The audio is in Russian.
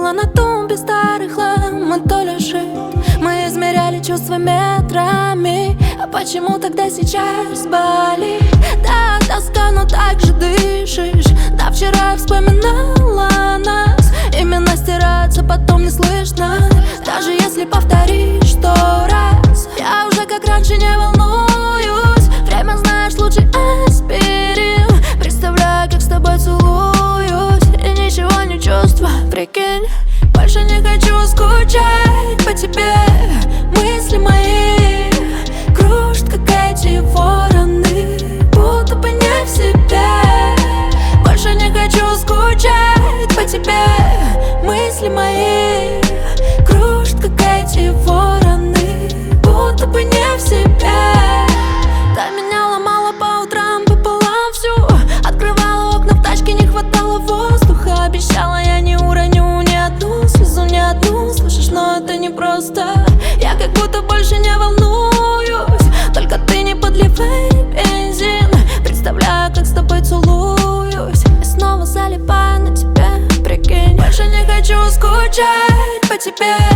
Лежала на тумбе старый хлам, и то лежит. Мы измеряли чувства метрами. А почему тогда сейчас болит? Да, тоска, но так же дышишь. Да, вчера вспоминала нас. Именно стираться потом не слышно. Даже если повторишь 100 раз. Я уже как раньше не волнуюсь. Время, знаешь, лучше аспирин. Представляю, как с тобой целуюсь и ничего не чувствую, прикинь. Больше не хочу скучать по тебе. Мысли мои кружат, как эти вороны, будто бы не в себе. Больше не хочу скучать по тебе. Мысли мои кружат, как эти вороны, будто бы не в себе. Да, меня ломала по утрам пополам всю. Открывала окна в тачке, не хватало воздуха. Обещала, я не уроню ни одну слезу, ни одну. Слышишь, но это не просто. Я как будто больше не волнуюсь. Только ты не подливай бензин. Представляю, как с тобой целуюсь и снова залипаю на тебе, прикинь. Больше не хочу скучать по тебе.